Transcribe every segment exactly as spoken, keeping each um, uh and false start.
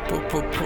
پو پو پو.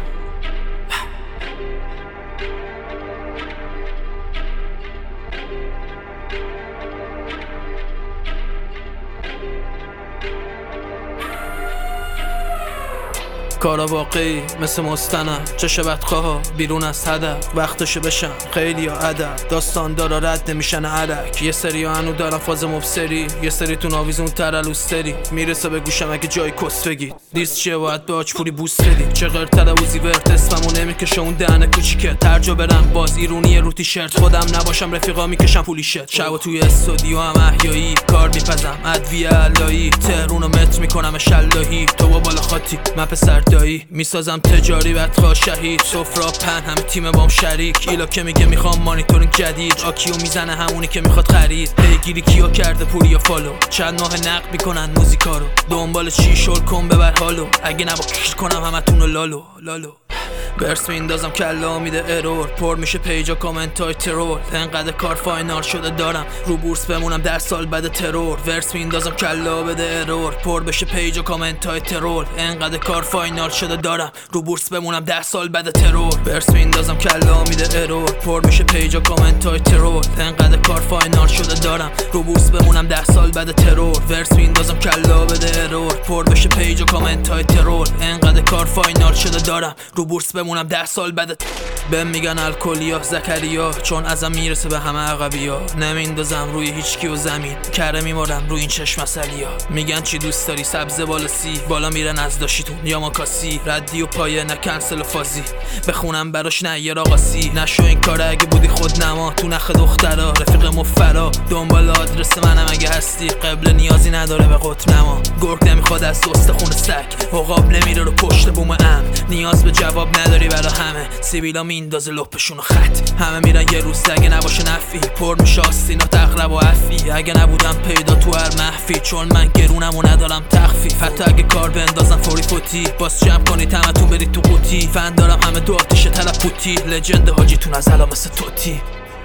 کارا واقعی مثل مستند، چه بدخواه بیرون از هدف، وقتشو بشن خیلی ها ادب، داستان دارا رد نمیشن علک. یه سری ها هنو دارن فاز مبصری، یه سری تون آویزون ترلوستری، میرسه به گوشم اگه جای کس بگید. دیست چیه باید به آجپوری بوس بدید، چه غیر تلوزی ورد اسممو نمیکشه اون دهنه کوچیکه. ترجا برم باز ایرونی رو تیشرت، خودم نباشم رفیقا میکشم پولی شد. شب توی استودیو هم احیایی، کار میپزم ادویه علایی، تهرون و متر میکنم شلاهی. تو با بالا خاطی من پسر دایی، میسازم تجاری بدخواه شهید. سفرا پن همه تیم بام شریک، ایلا که میگه میخوام مانیتورینگ جدید، آکیو میزنه همونی که میخواد خرید. پیگیری کیو کرده پوری یا فالو، چند ماه نقد میکنن موزیکا رو، دنبال چی شل کن ببر حالو، اگه نبا کش کنم همتونو لالو لالو. برس میندازم کلا میده ارور، پر میشه پیجا کامنت های ترور. انقدر کار فاینال شده دارم رو بورس بمونم ده سال بعد ترور. ورس میندازم کلا بده ارور، پر بشه پیجا کامنت های ترور. انقدر کار فاینال شده دارم رو بورس بمونم ده سال بعد ترور. برس میندازم کلا میده ارور، پر میشه پیجا کامنت های ترور. انقدر کار فاینال شده دارم رو بورس بمونم ده سال بعد ترور. ورس میندازم کلا بده ارور، پر بشه پیجا کامنت های ترور. انقدر کار فاینال شده دارم رو بورس بمونم ده سال بعد. بهم میگن الکلیا زکریا، چون ازم میرسه به همه عقبیا. نمیندازم روی هیچ کی و زمین، کره میمارم روی این چشم اصلیا. میگن چی دوست داری، سبز بالا سی، بالا میرن از داشتون یا ماکاسی. ردی و پایه نه کنسل و فازی، بخونم براش نه یه راقاسی. نشو این کاره اگه بودی خود نما، تو نخ دخترا رفیق مفرا. دنبال آدرس منم اگه هستی، قبل نیازی نداره به قطب نما. گرگ نمیخواد از دوست خون سگ، عقاب نمیره رو پشت بوم ام. نیاز به جواب نداری برا همه، سیبیلا میندازه لپشونو خط. همه میرن یه روز اگه نباشه نفی، پر میشه آستینا تقرب و عفی. اگه نبودم پیدا تو هر محفی، چون من گرونم و ندارم تخفیف. حتی اگه کار بندازم فوری فوتی، باز جمع کنید همتون برید تو قوطی. فن دارم همه دو آتیش تلپوتی، لجند حاجیتون از الا مثل توتی.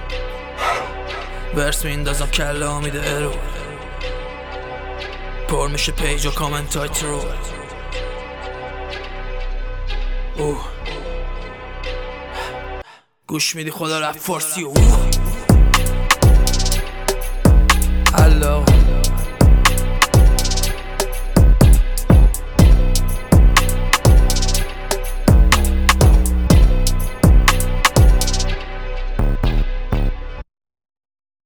ورس میندازم کلا میده ارور، پر میشه پیج و کامنت های ترور. اوه گوش میدی خدا رپ فارسی. اوه الله